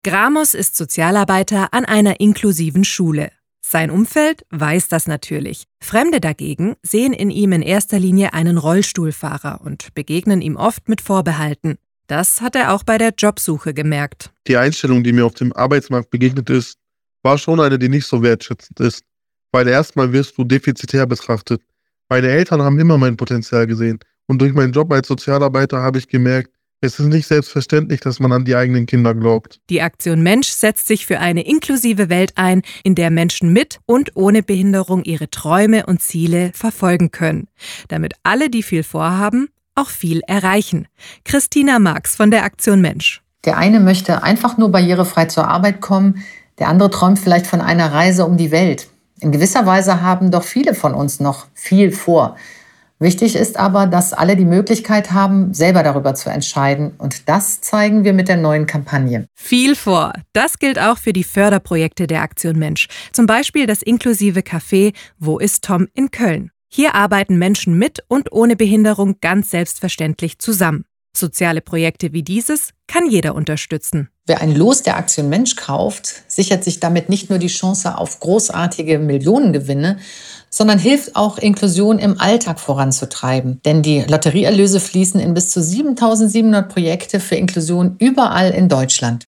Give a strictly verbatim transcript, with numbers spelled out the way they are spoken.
Gramos ist Sozialarbeiter an einer inklusiven Schule. Sein Umfeld weiß das natürlich. Fremde dagegen sehen in ihm in erster Linie einen Rollstuhlfahrer und begegnen ihm oft mit Vorbehalten. Das hat er auch bei der Jobsuche gemerkt. Die Einstellung, die mir auf dem Arbeitsmarkt begegnet ist, war schon eine, die nicht so wertschätzend ist. Weil erstmal wirst du defizitär betrachtet. Meine Eltern haben immer mein Potenzial gesehen. Und durch meinen Job als Sozialarbeiter habe ich gemerkt, es ist nicht selbstverständlich, dass man an die eigenen Kinder glaubt. Die Aktion Mensch setzt sich für eine inklusive Welt ein, in der Menschen mit und ohne Behinderung ihre Träume und Ziele verfolgen können. Damit alle, die viel vorhaben, auch viel erreichen. Christina Marx von der Aktion Mensch. Der eine möchte einfach nur barrierefrei zur Arbeit kommen, der andere träumt vielleicht von einer Reise um die Welt. In gewisser Weise haben doch viele von uns noch viel vor. Wichtig ist aber, dass alle die Möglichkeit haben, selber darüber zu entscheiden. Und das zeigen wir mit der neuen Kampagne. Viel vor. Das gilt auch für die Förderprojekte der Aktion Mensch. Zum Beispiel das inklusive Café Wo ist Tom in Köln. Hier arbeiten Menschen mit und ohne Behinderung ganz selbstverständlich zusammen. Soziale Projekte wie dieses kann jeder unterstützen. Wer ein Los der Aktion Mensch kauft, sichert sich damit nicht nur die Chance auf großartige Millionengewinne, sondern hilft auch, Inklusion im Alltag voranzutreiben. Denn die Lotterieerlöse fließen in bis zu siebentausendsiebenhundert Projekte für Inklusion überall in Deutschland.